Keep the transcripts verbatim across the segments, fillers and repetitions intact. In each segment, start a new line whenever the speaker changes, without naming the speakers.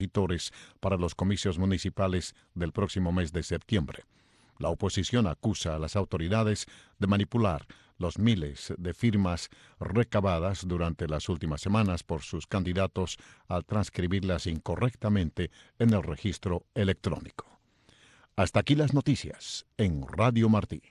opositores para los comicios municipales del próximo mes de septiembre. La oposición acusa a las autoridades de manipular los miles de firmas recabadas durante las últimas semanas por sus candidatos al transcribirlas incorrectamente en el registro electrónico. Hasta aquí las noticias en Radio Martí.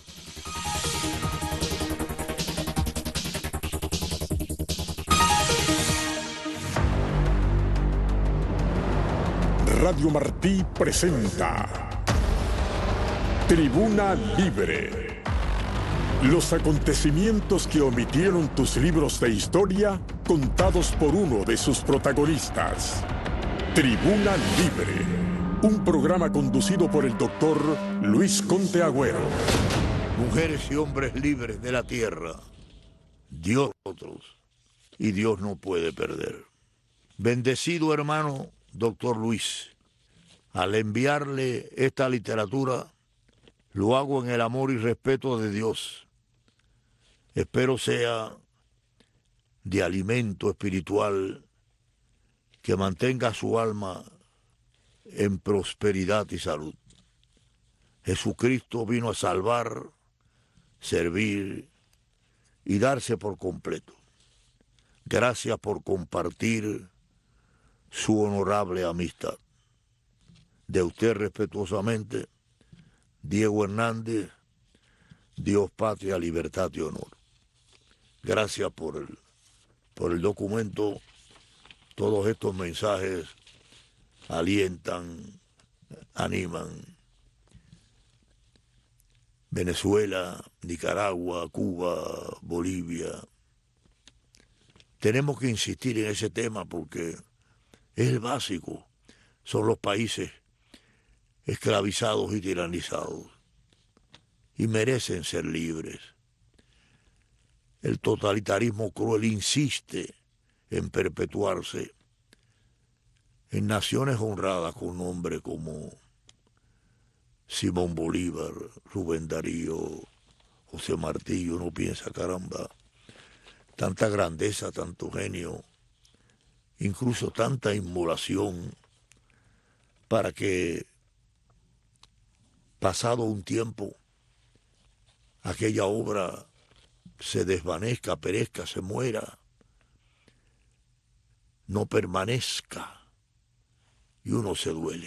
Radio Martí presenta Tribuna Libre. Los acontecimientos que omitieron tus libros de historia, contados por uno de sus protagonistas. Tribuna Libre, un programa conducido por el doctor Luis Conte Agüero.
Mujeres y hombres libres de la tierra, Dios otros, y Dios no puede perder. Bendecido hermano doctor Luis, al enviarle esta literatura, lo hago en el amor y respeto de Dios. Espero sea de alimento espiritual que mantenga su alma en prosperidad y salud. Jesucristo vino a salvar, servir y darse por completo. Gracias por compartir su honorable amistad. De usted respetuosamente, Diego Hernández, Dios, patria, libertad y honor. Gracias por el, por el documento. Todos estos mensajes alientan, animan. Venezuela, Nicaragua, Cuba, Bolivia. Tenemos que insistir en ese tema porque es el básico. Son los países esclavizados y tiranizados y merecen ser libres. El totalitarismo cruel insiste en perpetuarse en naciones honradas con nombres como Simón Bolívar, Rubén Darío, José Martí. Uno piensa, caramba, tanta grandeza, tanto genio, incluso tanta inmolación para que, pasado un tiempo, aquella obra se desvanezca, perezca, se muera, no permanezca, y uno se duele.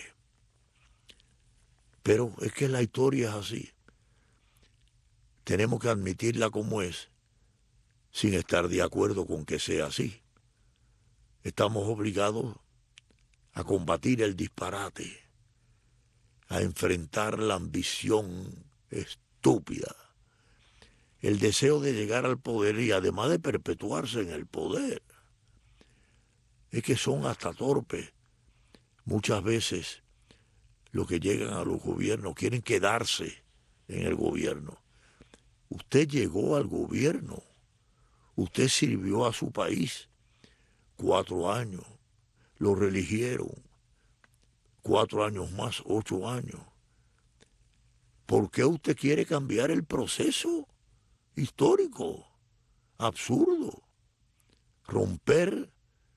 Pero es que la historia es así. Tenemos que admitirla como es, sin estar de acuerdo con que sea así. Estamos obligados a combatir el disparate, a enfrentar la ambición estúpida, el deseo de llegar al poder y además de perpetuarse en el poder. Es que son hasta torpes. Muchas veces los que llegan a los gobiernos quieren quedarse en el gobierno. Usted llegó al gobierno, usted sirvió a su país cuatro años, lo reeligieron, cuatro años más, ocho años. ¿Por qué usted quiere cambiar el proceso histórico? Absurdo. Romper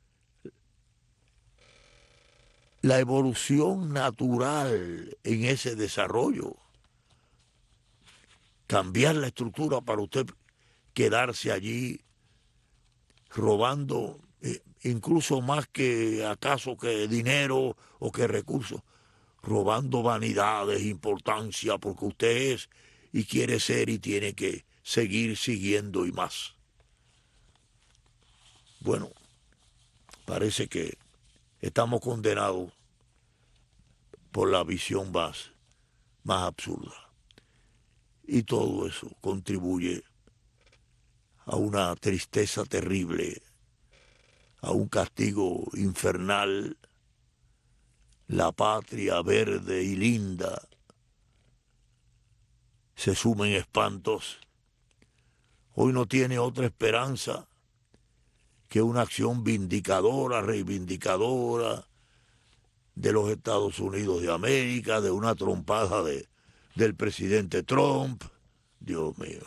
la evolución natural en ese desarrollo. Cambiar la estructura para usted quedarse allí robando eh, incluso más que acaso que dinero o que recursos, robando vanidades, importancia, porque usted es y quiere ser y tiene que seguir siguiendo y más. Bueno, parece que estamos condenados por la visión más, más absurda. Y todo eso contribuye a una tristeza terrible, a un castigo infernal. La patria verde y linda se sumen espantos. Hoy no tiene otra esperanza que una acción vindicadora, reivindicadora de los Estados Unidos de América, de una trompada de, del presidente Trump. Dios mío.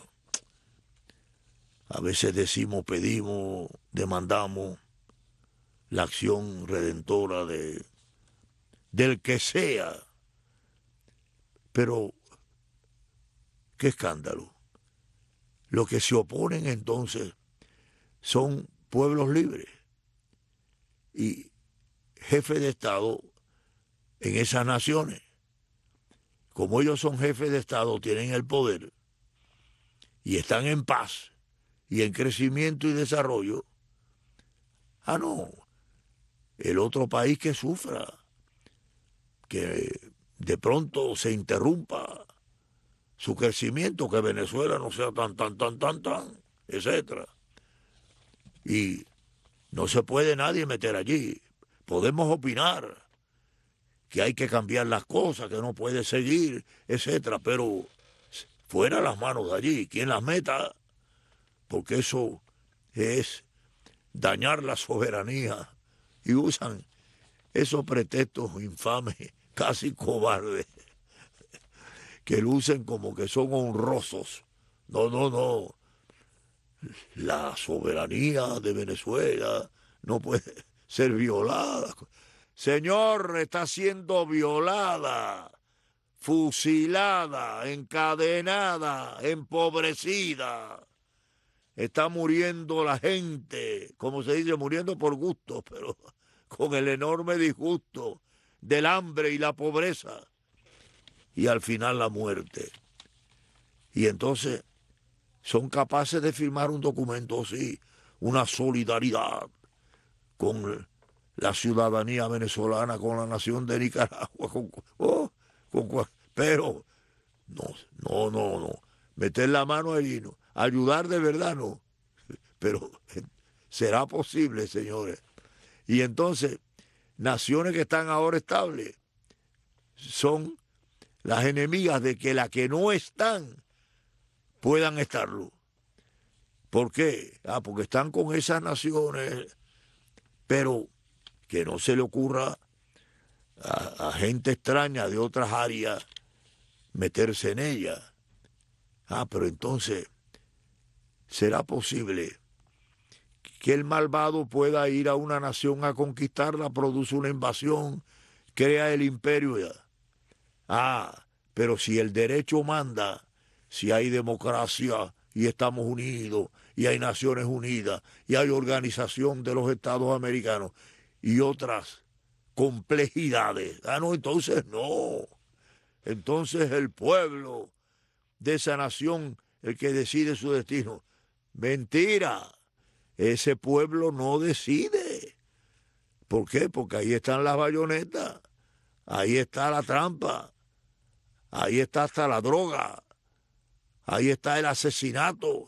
A veces decimos, pedimos, demandamos la acción redentora de del que sea. Pero, qué escándalo. Los que se oponen entonces son pueblos libres y jefes de Estado en esas naciones. Como ellos son jefes de Estado, tienen el poder y están en paz y en crecimiento y desarrollo. Ah, no, el otro país que sufra, que de pronto se interrumpa su crecimiento, que Venezuela no sea tan, tan, tan, tan, tan, etcétera. Y no se puede nadie meter allí. Podemos opinar que hay que cambiar las cosas, que no puede seguir, etcétera, pero fuera las manos de allí, quien las meta, porque eso es dañar la soberanía, y usan esos pretextos infames, casi cobardes, que lucen como que son honrosos. No, no, no. La soberanía de Venezuela no puede ser violada. Señor, está siendo violada, fusilada, encadenada, empobrecida. Está muriendo la gente, como se dice, muriendo por gusto, pero con el enorme disgusto del hambre y la pobreza. Y al final la muerte. Y entonces son capaces de firmar un documento así, una solidaridad con la ciudadanía venezolana, con la nación de Nicaragua, con, oh, con, pero no, no, no, no, meter la mano allí, no, ayudar de verdad no, pero será posible, señores. Y entonces, naciones que están ahora estables son las enemigas de que las que no están puedan estarlo. ¿Por qué? Ah, porque están con esas naciones, pero que no se le ocurra a, a gente extraña de otras áreas meterse en ella. Ah, pero entonces, ¿será posible que el malvado pueda ir a una nación a conquistarla, produce una invasión, crea el imperio ya? Ah, pero si el derecho manda, si hay democracia y estamos unidos, y hay Naciones Unidas, y hay Organización de los Estados Americanos, y otras complejidades. Ah, no, entonces no. Entonces el pueblo de esa nación, el que decide su destino. Mentira. Ese pueblo no decide. ¿Por qué? Porque ahí están las bayonetas, ahí está la trampa, ahí está hasta la droga, ahí está el asesinato.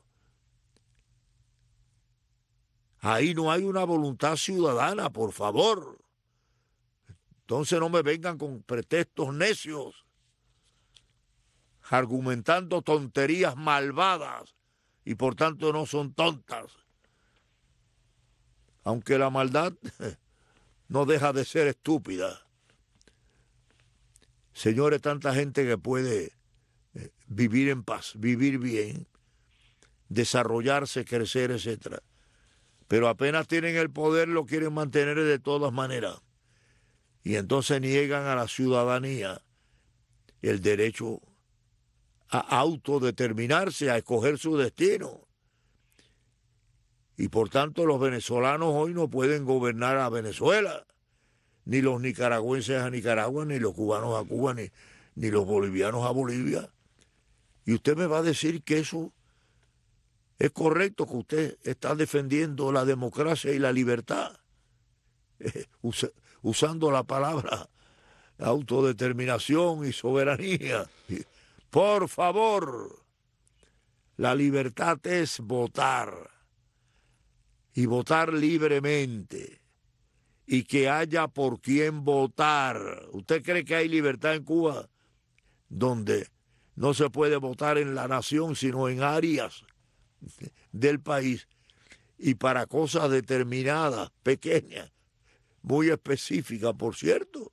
Ahí no hay una voluntad ciudadana, por favor. Entonces no me vengan con pretextos necios, argumentando tonterías malvadas, y por tanto no son tontas. Aunque la maldad no deja de ser estúpida. Señores, tanta gente que puede vivir en paz, vivir bien, desarrollarse, crecer, etcétera. Pero apenas tienen el poder, lo quieren mantener de todas maneras. Y entonces niegan a la ciudadanía el derecho a autodeterminarse, a escoger su destino. Y por tanto los venezolanos hoy no pueden gobernar a Venezuela, ni los nicaragüenses a Nicaragua, ni los cubanos a Cuba, ni, ni los bolivianos a Bolivia. Y usted me va a decir que eso es correcto, que usted está defendiendo la democracia y la libertad, eh, us usando la palabra autodeterminación y soberanía. Por favor, la libertad es votar, y votar libremente, y que haya por quién votar. ¿Usted cree que hay libertad en Cuba, donde no se puede votar en la nación, sino en áreas del país, y para cosas determinadas, pequeñas, muy específicas, por cierto?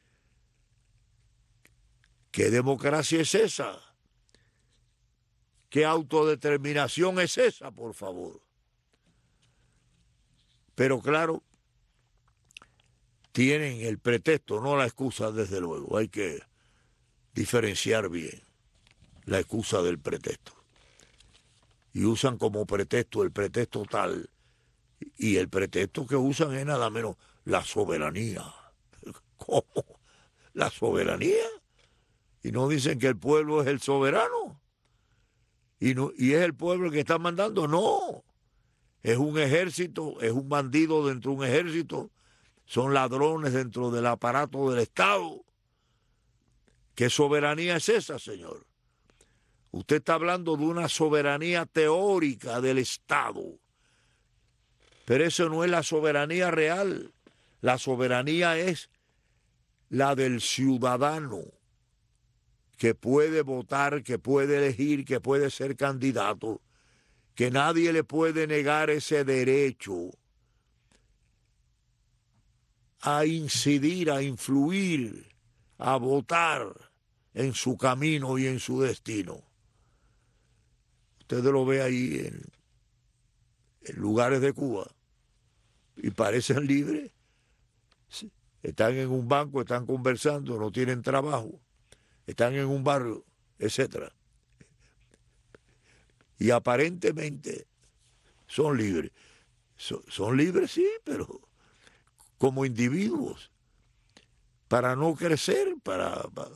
¿Qué democracia es esa? ¿Qué autodeterminación es esa, por favor? Pero claro, tienen el pretexto, no la excusa, desde luego. Hay que diferenciar bien la excusa del pretexto. Y usan como pretexto el pretexto tal, y el pretexto que usan es nada menos la soberanía. ¿Cómo? ¿La soberanía? Y no dicen que el pueblo es el soberano. Y, no, y es el pueblo el que está mandando. No. Es un ejército, es un bandido dentro de un ejército. Son ladrones dentro del aparato del Estado. ¿Qué soberanía es esa, señor? Usted está hablando de una soberanía teórica del Estado. Pero eso no es la soberanía real. La soberanía es la del ciudadano, que puede votar, que puede elegir, que puede ser candidato, que nadie le puede negar ese derecho a incidir, a influir, a votar en su camino y en su destino. Usted lo ve ahí en, en lugares de Cuba y parecen libres. Están en un banco, están conversando, no tienen trabajo, están en un barrio, etcétera. Y aparentemente son libres. Son, son libres, sí, pero como individuos, para no crecer, para, para,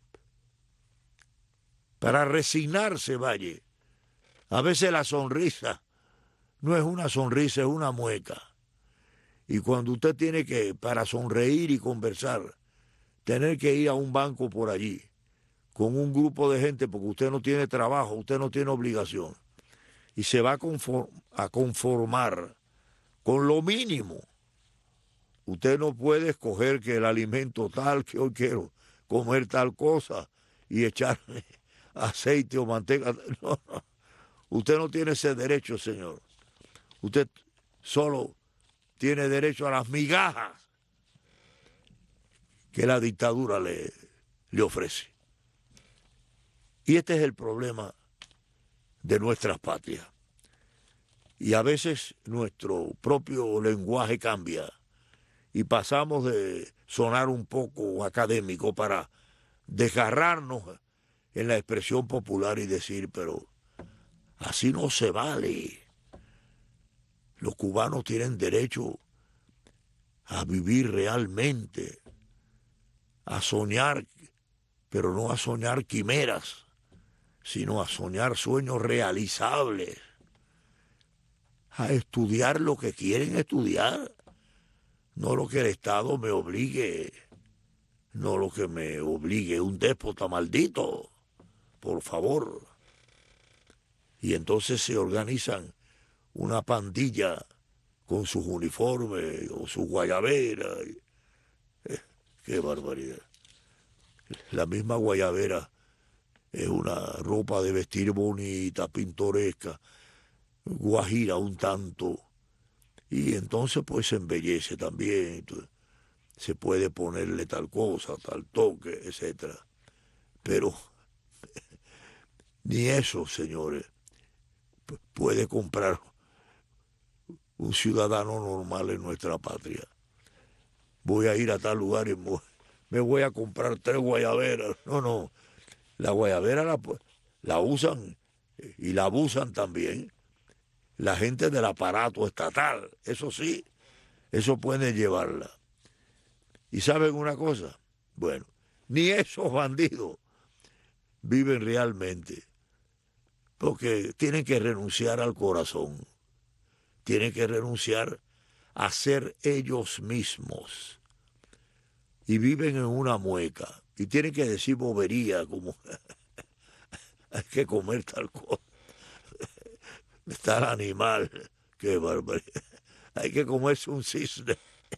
para resignarse, vaya. A veces la sonrisa no es una sonrisa, es una mueca. Y cuando usted tiene que, para sonreír y conversar, tener que ir a un banco por allí, con un grupo de gente, porque usted no tiene trabajo, usted no tiene obligación, y se va a, conform, a conformar con lo mínimo. Usted no puede escoger que el alimento tal, que hoy quiero comer tal cosa, y echarle aceite o manteca. No, no. Usted no tiene ese derecho, señor. Usted solo tiene derecho a las migajas que la dictadura le, le ofrece. Y este es el problema de nuestras patrias. Y a veces nuestro propio lenguaje cambia y pasamos de sonar un poco académico para desgarrarnos en la expresión popular y decir, pero así no se vale. Los cubanos tienen derecho a vivir realmente, a soñar, pero no a soñar quimeras, sino a soñar sueños realizables, a estudiar lo que quieren estudiar, no lo que el Estado me obligue, no lo que me obligue un déspota maldito, por favor. Y entonces se organizan una pandilla con sus uniformes o sus guayaberas. Eh, ¡Qué barbaridad! La misma guayabera es una ropa de vestir bonita, pintoresca, guajira un tanto. Y entonces pues se embellece también. Entonces, se puede ponerle tal cosa, tal toque, etcétera. Pero ni eso, señores, puede comprar un ciudadano normal en nuestra patria. Voy a ir a tal lugar y me voy a comprar tres guayaberas. No, no. La guayabera la, la usan y la abusan también la gente del aparato estatal. Eso sí, eso puede llevarla. ¿Y saben una cosa? Bueno, ni esos bandidos viven realmente, porque tienen que renunciar al corazón. Tienen que renunciar a ser ellos mismos. Y viven en una mueca. Y tienen que decir bobería como hay que comer tal cosa. Tal animal. Qué barbaridad. Hay que comerse un cisne.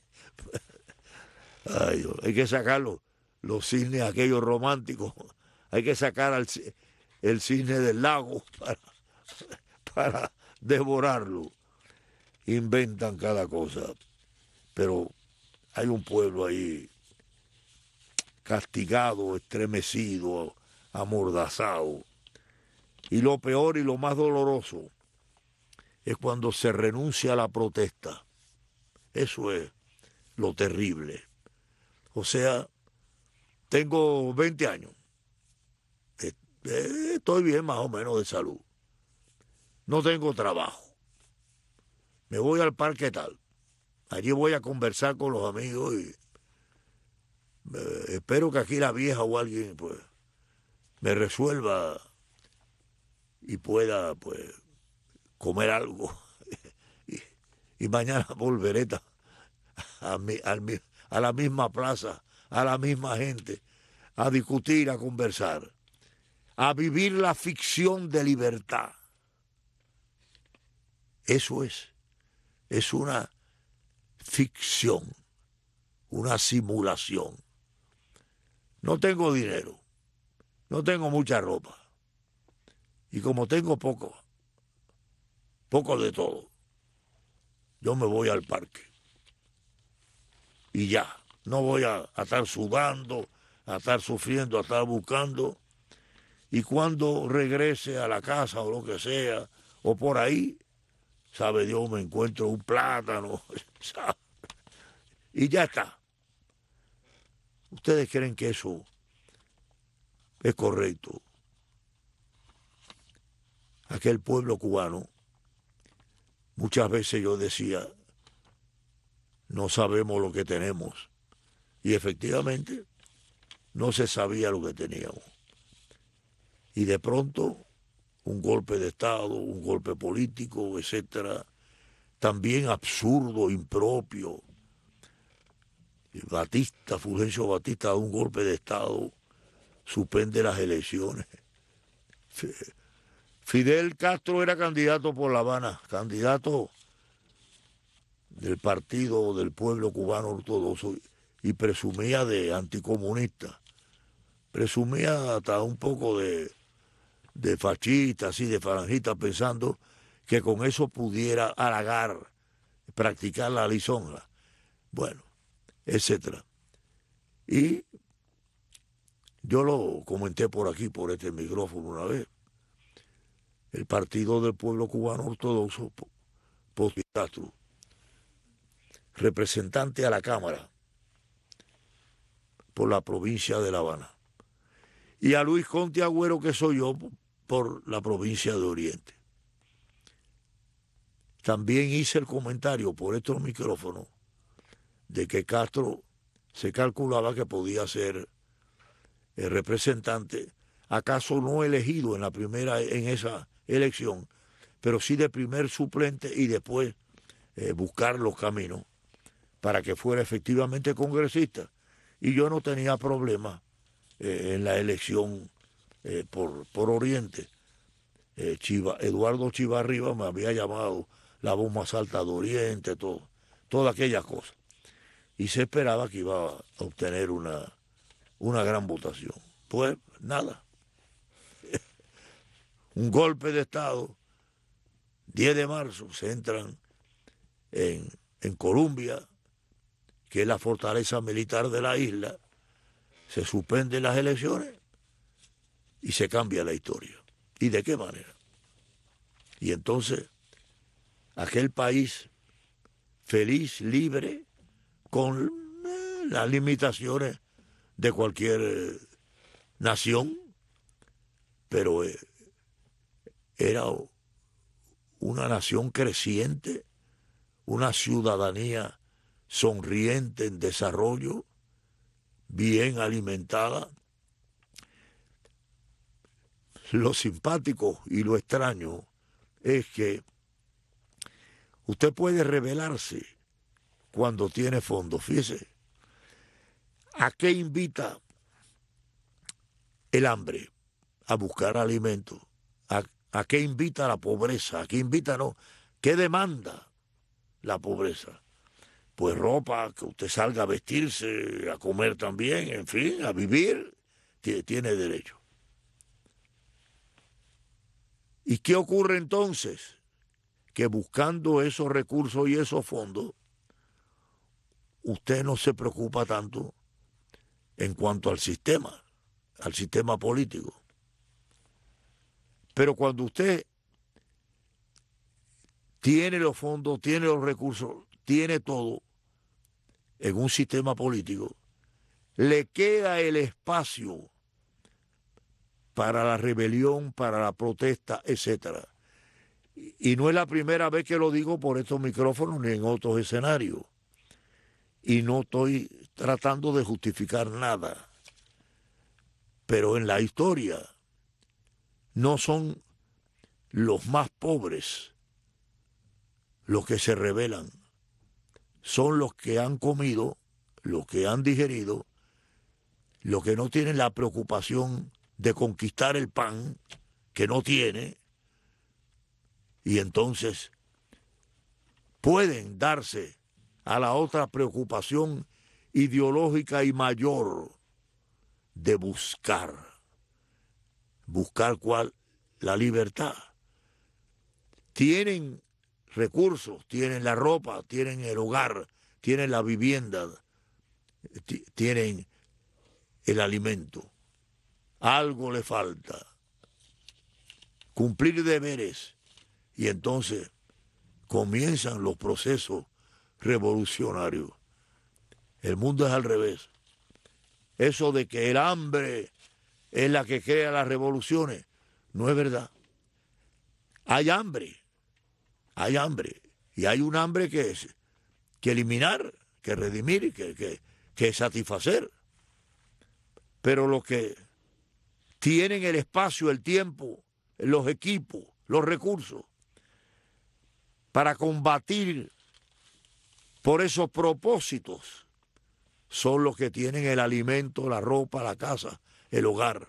Ay, Dios. Hay que sacarlo. Los cisnes aquellos románticos. Hay que sacar al, el cisne del lago para, para devorarlo. Inventan cada cosa, pero hay un pueblo ahí castigado, estremecido, amordazado. Y lo peor y lo más doloroso es cuando se renuncia a la protesta. Eso es lo terrible. O sea, tengo veinte años. Estoy bien más o menos de salud. No tengo trabajo. Me voy al parque tal. Allí voy a conversar con los amigos y eh, espero que aquí la vieja o alguien pues me resuelva y pueda pues comer algo. y, y mañana volveré a, mi, a, mi, a la misma plaza, a la misma gente, a discutir, a conversar, a vivir la ficción de libertad. Eso es, es una ficción, una simulación. No tengo dinero, no tengo mucha ropa. Y como tengo poco, poco de todo, yo me voy al parque. Y ya, no voy a, a estar sudando, a estar sufriendo, a estar buscando. Y cuando regrese a la casa o lo que sea, o por ahí, sabe Dios, me encuentro un plátano, ¿sabe? Y ya está. ¿Ustedes creen que eso es correcto? Aquel pueblo cubano, muchas veces yo decía, no sabemos lo que tenemos. Y efectivamente, no se sabía lo que teníamos. Y de pronto, un golpe de Estado, un golpe político, etcétera, también absurdo, impropio. Batista, Fulgencio Batista, da un golpe de Estado, suspende las elecciones. Fidel Castro era candidato por La Habana, candidato del Partido del Pueblo Cubano Ortodoxo y presumía de anticomunista, presumía hasta un poco de, de fascista, así de falangista, pensando que con eso pudiera halagar, practicar la lisonja, bueno, etcétera. Y yo lo comenté por aquí, por este micrófono una vez. El Partido del Pueblo Cubano Ortodoxo, por Castro, representante a la Cámara por la provincia de La Habana, y a Luis Conte Agüero, que soy yo, por la provincia de Oriente. También hice el comentario por estos micrófonos de que Castro se calculaba que podía ser el representante, acaso no elegido en la primera, en esa elección, pero sí de primer suplente y después eh, buscar los caminos para que fuera efectivamente congresista. Y yo no tenía problema eh, en la elección eh, por, por Oriente. Eh, Chiva, Eduardo Chivarriba me había llamado la voz más alta de Oriente, todo, todas aquellas cosas. Y se esperaba que iba a obtener una, una gran votación. Pues nada. Un golpe de Estado, diez de marzo, se entran en, en Colombia, que es la fortaleza militar de la isla, se suspenden las elecciones y se cambia la historia. ¿Y de qué manera? Y entonces, aquel país feliz, libre, con eh, las limitaciones de cualquier eh, nación, pero eh, era una nación creciente, una ciudadanía sonriente, en desarrollo, bien alimentada. Lo simpático y lo extraño es que usted puede rebelarse cuando tiene fondos. Fíjese, ¿a qué invita el hambre? A buscar alimento. ¿A, a qué invita la pobreza? ¿A qué invita no? ¿Qué demanda la pobreza? Pues ropa, que usted salga a vestirse, a comer también, en fin, a vivir, tiene derecho. ¿Y qué ocurre entonces? Que buscando esos recursos y esos fondos, usted no se preocupa tanto en cuanto al sistema, al sistema político. Pero cuando usted tiene los fondos, tiene los recursos, tiene todo, en un sistema político, le queda el espacio para la rebelión, para la protesta, etcétera. Y no es la primera vez que lo digo por estos micrófonos ni en otros escenarios. Y no estoy tratando de justificar nada. Pero en la historia no son los más pobres los que se rebelan. Son los que han comido, los que han digerido, los que no tienen la preocupación de conquistar el pan, que no tiene, y entonces pueden darse a la otra preocupación ideológica y mayor de buscar. ¿Buscar cuál? La libertad. Tienen recursos, tienen la ropa, tienen el hogar, tienen la vivienda, tienen el alimento. Algo le falta. Cumplir deberes. Y entonces comienzan los procesos revolucionarios. El mundo es al revés. Eso de que el hambre es la que crea las revoluciones, no es verdad. Hay hambre, hay hambre, y hay un hambre que es que eliminar, que redimir, que, que, que satisfacer. Pero los que tienen el espacio, el tiempo, los equipos, los recursos, para combatir por esos propósitos, son los que tienen el alimento, la ropa, la casa, el hogar.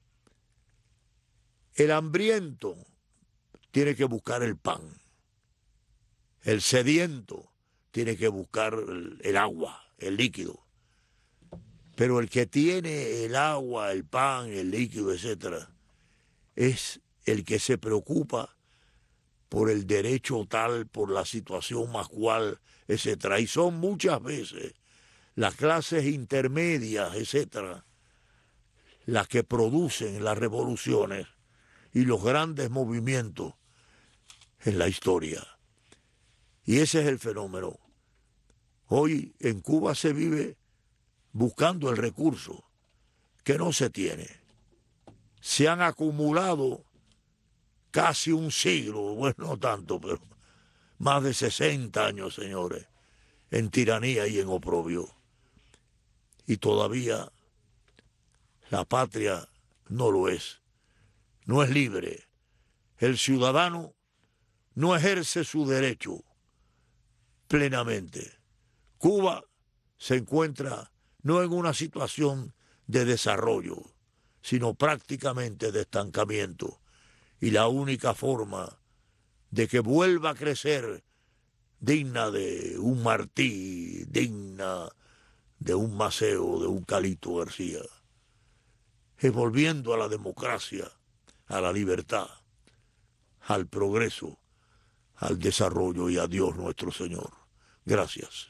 El hambriento tiene que buscar el pan. El sediento tiene que buscar el, el agua, el líquido. Pero el que tiene el agua, el pan, el líquido, etcétera, es el que se preocupa por el derecho tal, por la situación más cual, etcétera. Y son muchas veces las clases intermedias, etcétera, las que producen las revoluciones y los grandes movimientos en la historia. Y ese es el fenómeno. Hoy en Cuba se vive buscando el recurso que no se tiene. Se han acumulado casi un siglo, bueno, no tanto, pero más de sesenta años, señores, en tiranía y en oprobio. Y todavía la patria no lo es, no es libre. El ciudadano no ejerce su derecho plenamente. Cuba se encuentra no en una situación de desarrollo, sino prácticamente de estancamiento. Y la única forma de que vuelva a crecer digna de un Martí, digna de un Maceo, de un Calixto García, es volviendo a la democracia, a la libertad, al progreso, al desarrollo y a Dios nuestro Señor. Gracias.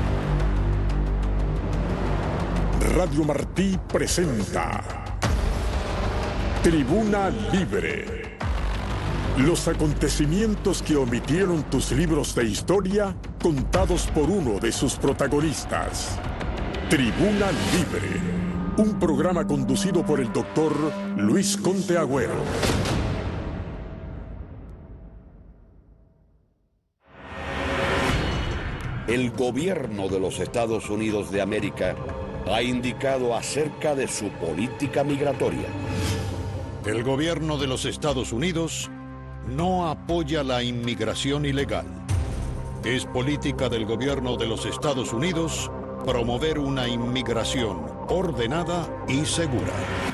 Radio Martí presenta Tribuna Libre. Los acontecimientos que omitieron tus libros de historia, contados por uno de sus protagonistas. Tribuna Libre, un programa conducido por el doctor Luis Conte Agüero.
El gobierno de los Estados Unidos de América ha indicado acerca de su política migratoria.
El gobierno de los Estados Unidos no apoya la inmigración ilegal. Es política del gobierno de los Estados Unidos promover una inmigración ordenada y segura.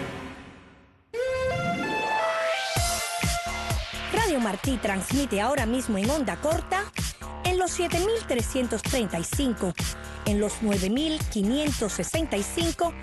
Radio Martí transmite ahora mismo en onda corta en los siete mil trescientos treinta y cinco, en los nueve mil quinientos sesenta y cinco